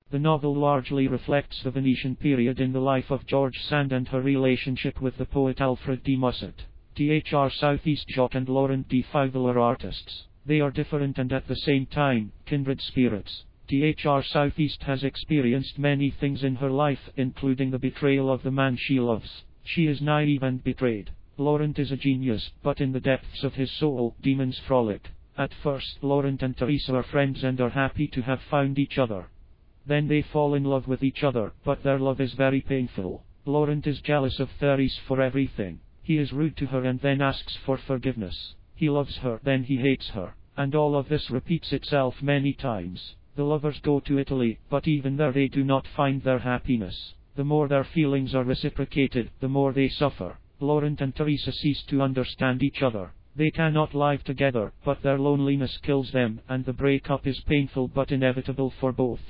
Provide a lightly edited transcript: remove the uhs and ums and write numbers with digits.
The novel largely reflects the Venetian period in the life of George Sand and her relationship with the poet Alfred de Musset. Dr. Southeast Jock and Laurent de Fouvel are artists. They are different and at the same time, kindred spirits. Dr. Southeast has experienced many things in her life, including the betrayal of the man she loves. She is naive and betrayed. Laurent is a genius, but in the depths of his soul, demons frolic. At first, Laurent and Teresa are friends and are happy to have found each other. Then they fall in love with each other, but their love is very painful. Laurent is jealous of Therese for everything. He is rude to her and then asks for forgiveness. He loves her, then he hates her. And all of this repeats itself many times. The lovers go to Italy, but even there they do not find their happiness. The more their feelings are reciprocated, the more they suffer. Laurent and Teresa cease to understand each other. They cannot live together, but their loneliness kills them, and the breakup is painful but inevitable for both.